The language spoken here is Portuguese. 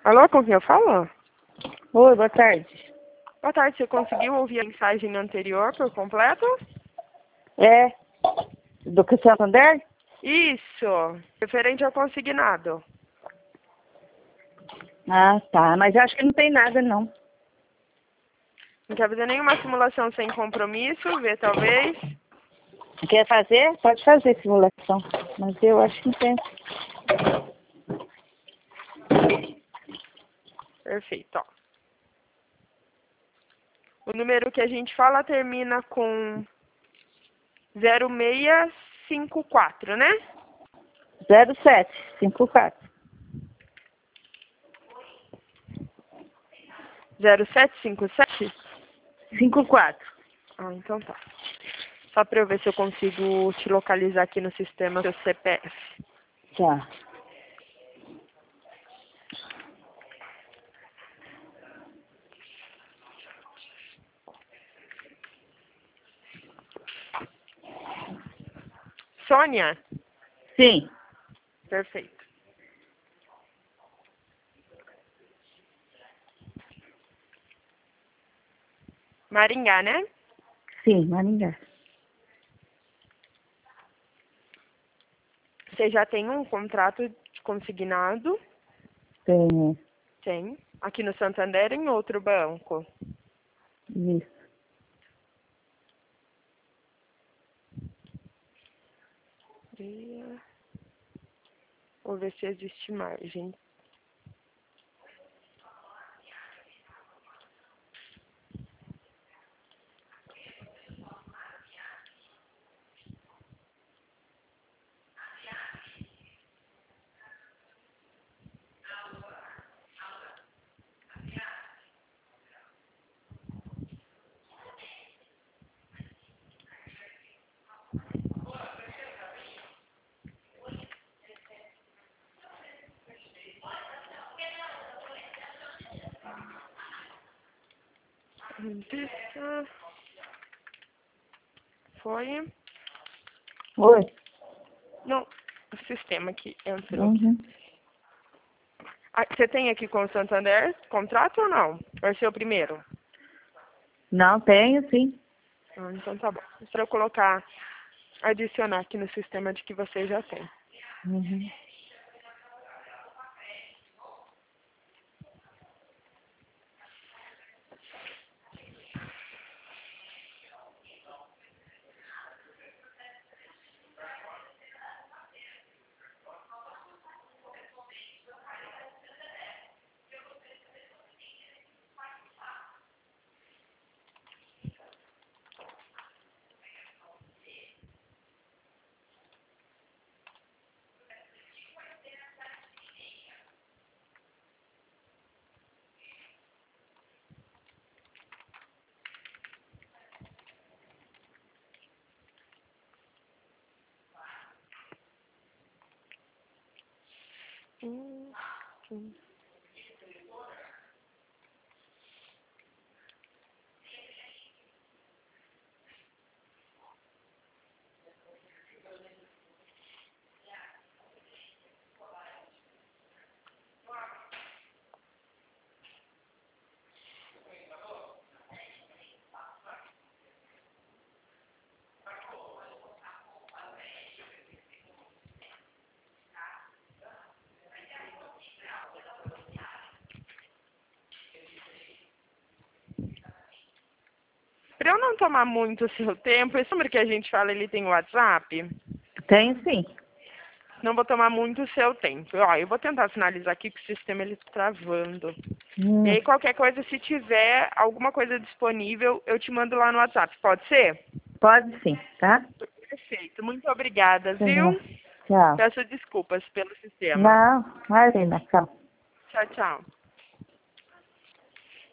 Alô, com quem eu falo? Oi, boa tarde. Boa tarde, você conseguiu ouvir a mensagem anterior por completo? É, do que Santander? Isso, referente ao consignado. Ah, tá, mas eu acho que não tem nada, não. Não quer fazer nenhuma simulação sem compromisso, ver talvez? Quer fazer? Pode fazer simulação, mas eu acho que não tem. Perfeito, ó. O número que a gente fala termina com 0654, né? 0754. 0757? 54. Ah, então tá. Só pra eu ver se eu consigo te localizar aqui no sistema seu CPF. Tá. Sônia? Sim. Perfeito. Maringá, né? Sim, Maringá. Você já tem um contrato consignado? Tem Tem. Aqui no Santander em outro banco. isso. Vou ver se existe margem. Foi. Oi. Não, o sistema aqui entrou. Uhum. Ah, você tem aqui com o Santander contrato ou não? Vai ser o primeiro? Não, tenho, sim. Ah, então tá bom. Para eu colocar, adicionar aqui no sistema de que você já tem. Uhum. Hum, hum. Para eu não tomar muito o seu tempo, esse número que a gente fala, ele tem WhatsApp? Tenho, sim. Não vou tomar muito o seu tempo. Ó, eu vou tentar finalizar aqui que o sistema ele tá travando. E Hum, aí qualquer coisa, se tiver alguma coisa disponível, eu te mando lá no WhatsApp. Pode ser? pode sim, tá? Perfeito. Muito obrigada, Tá. viu? Tchau. Peço desculpas pelo sistema. Não, imagina, tchau. Tchau, tchau.